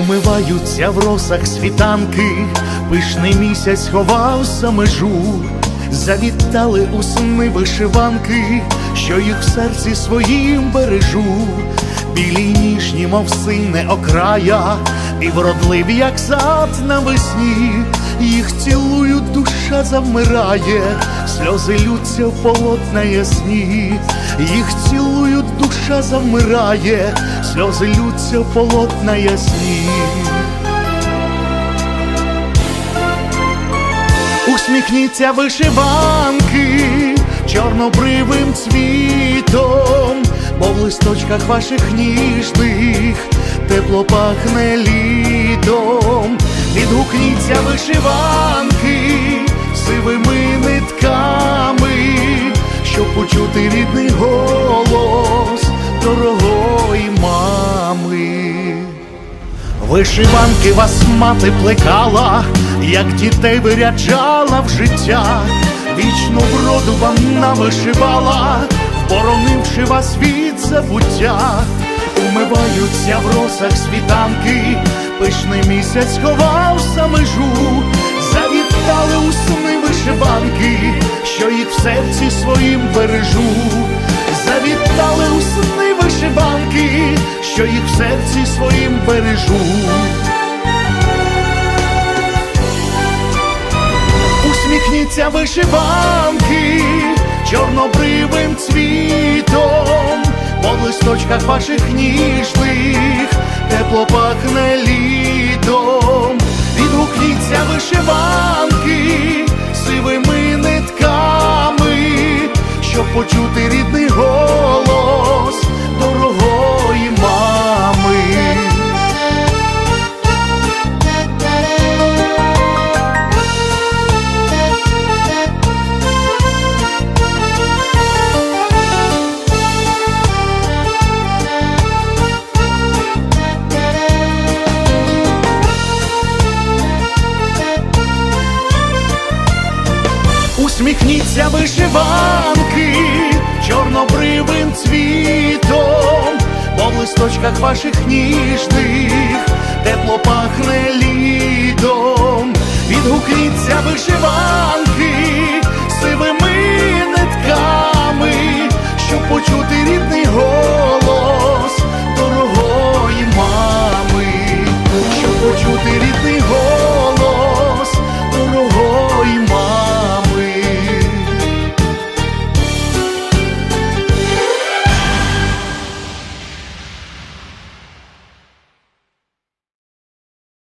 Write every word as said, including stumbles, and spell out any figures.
Умиваються в росах світанки, пишний місяць ховався межу. Завітали у сни вишиванки, що їх в серці своїм бережу. Білі й ніжні, мов сине окрая, і вродливі, як сад навесні. Їх цілують, душа завмирає, сльози ллються в полотна ясні. Їх цілують, душа завмирає, сльози ллються в полотна ясні. Усміхніться вишиванки чорнобривим цвітом, бо в листочках ваших ніжних тепло пахне літом. Відгукніться вишиванки сивими нитками, щоб почути рідний голос дорогої мами. Вишиванки вас мати плекала, як дітей виряджала в життя. Вічну вроду вам навишивала, боронивши вас від забуття. Умиваються в росах світанки, пишний місяць ховався межу. Завітали у сни вишиванки, що їх в серці своїм бережу. Завітали у сни вишиванки, що їх в серці своїм бережу. Усміхніться вишиванки чорнобривим цвітом, бо в листочках ваших ніжних тепло пахне літом. Відгукніться вишиванки сивими нитками, щоб почути рідний голос дорогої мами. Усміхніться вишиванки чорнобривим цвітом, бо в листочках ваших ніжних тепло пахне літом. Відгукніться вишиванки сивими нитками, щоб почути